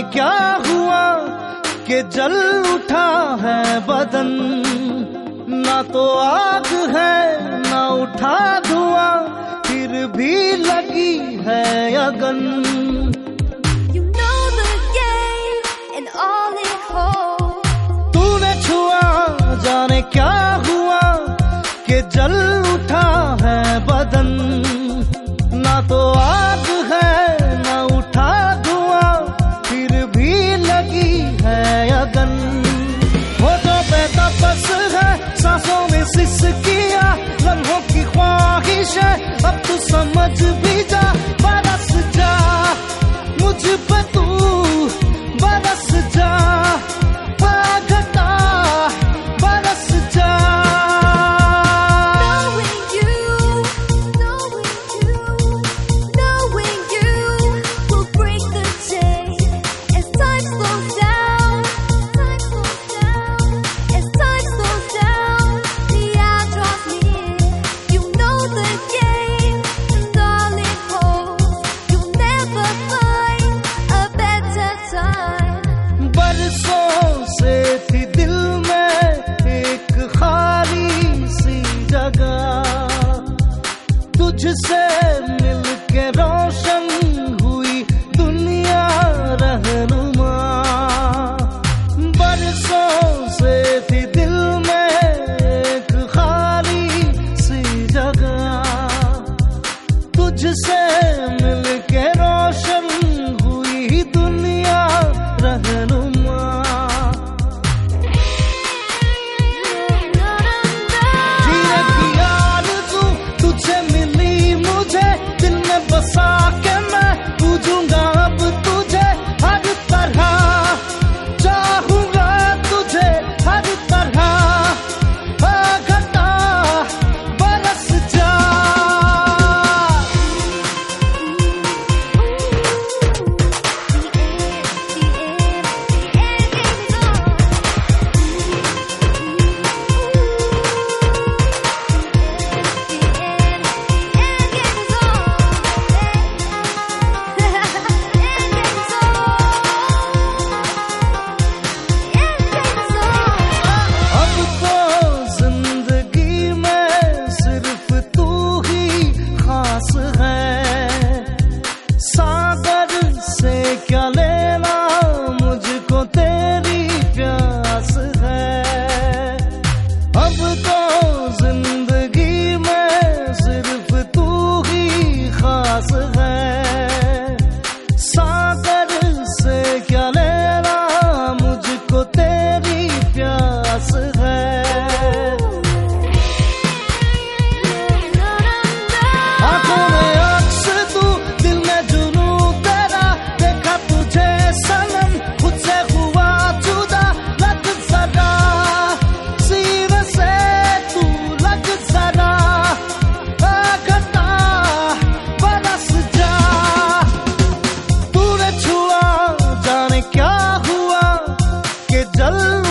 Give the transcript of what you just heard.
क्या हुआ कि जल उठा है बदन, ना तो आग है ना उठा धुआं, फिर भी लगी है अगन। You know the game and all it holds. तूने छुआ जाने क्या हुआ कि जल उठा है बदन, ना तो आग है ना उठा धुआं, फिर भी लगी है अगन। होठों पे तपस है, सांसों में सिसकियां, लम्हों की ख्वाहिश है, अब तू समझ भी जा। बरस जा मुझ पे तू, बरस जा घटा, बरस जा। Knowing you will break the chain as time slows down. As time slows down, the hour draws near. You know the game and all it holds. You'll never find a better time. बरसों से थी दिल में एक खाली सी जगह, तुझसे मिलके रोशन हुई दुनिया रहनुमा। बरसों से थी दिल में एक खाली सी जगह, तुझसे मिलके रोशन हुई दुनिया रहनुमा। जीने की आरज़ू तुझे मिली मुझे, दिल में बसा के मैं पूजूंगा अब तुझे हर तरह, चाहूंगा तुझे हर तरह। घटा बरस जा। अब तो जिंदगी में सिर्फ तू ही खास है, सागर से क्या लेना मुझको तेरी प्यास है। अब तो जिंदगी में सिर्फ तू ही खास है, सागर से क्या लेना मुझको तेरी प्यास है। आंखों में अक्स तू, दिल में जुनू तेरा, देखा तुझे सनम खुद से हुआ जुदा। लग जरा सीने से तू, लग जरा घटा बरस जा। तूने छुआ जाने क्या हुआ कि जल